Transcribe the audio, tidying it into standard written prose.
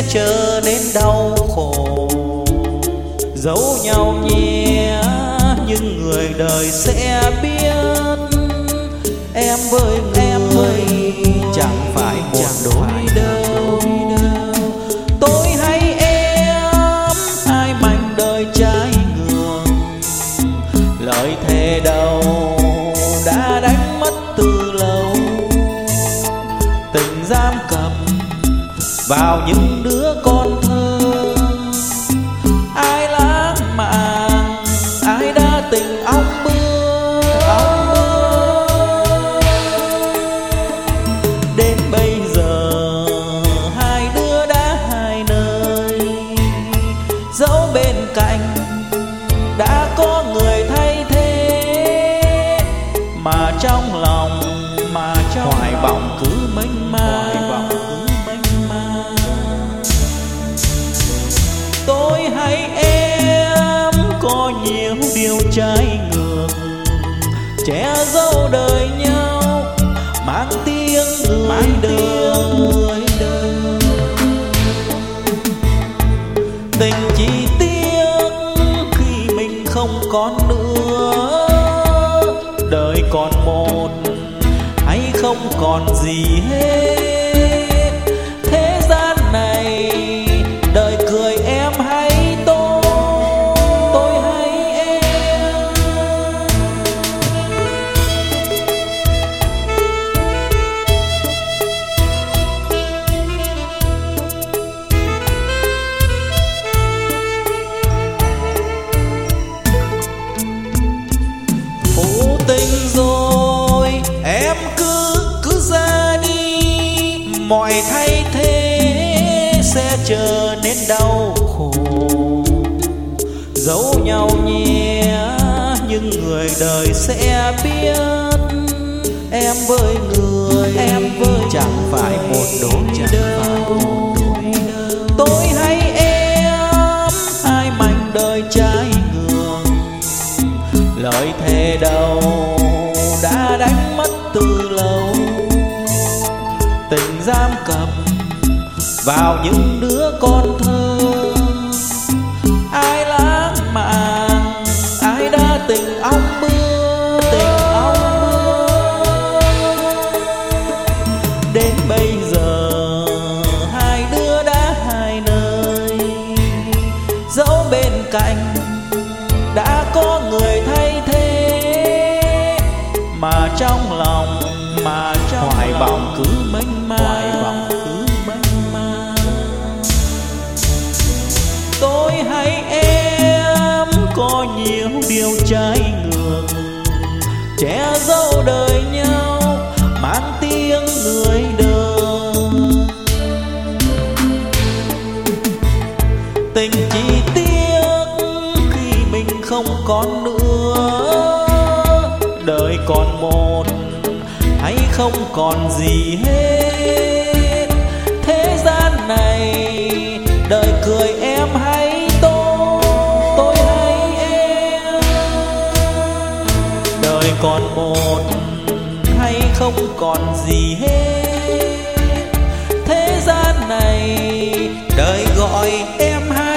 trở nên đau khổ. Giấu nhau nhé nhưng người đời sẽ biết em với người chẳng phải một đôi đâu. Tôi hay em hai mảnh đời trái ngược, lời thề đầu đã đánh mất từ lâu. Tình giam cầm vào những đứa con thơ, ai lãng mạn ai đã tình ong bướm. Đến bây giờ hai đứa đã hai nơi, dẫu bên cạnh đã có người thay thế, mà trong lòng hoài vọng cứ mênh mang. Tôi hay em có nhiều điều trái ngược, che giấu đời nhau mang tiếng người đời. Tình chỉ tiếc khi mình không còn nữa, đời còn một hay không còn gì hết. Thế gian này đời cười em hay tôi hay em. Phụ tình rồi em cứ ra đi, mọi thay thế sẽ trở nên đau khổ. Giấu nhau nhé nhưng người đời sẽ biết em với người chẳng phải một đôi đâu. Tôi hay em hai mảnh đời trái ngược, lời thề đầu đã đánh mất từ lâu. Tình giam cầm vào những đứa con thơ, ai lãng mạn ai đã tình ong bướm. Đến bây giờ hai đứa đã hai nơi, dẫu bên cạnh đã có người thay thế, mà trong lòng hoài vọng cứ mênh mang. Tôi hay em có nhiều điều trái ngược, che giấu đời nhau mang tiếng người đời. Tình chỉ tiếc khi mình không còn nữa, đời còn một hay không còn gì hết. Thế gian này đời cười em hay tôi hay em. Đời còn một hay không còn gì hết. Thế gian này đời gọi em hay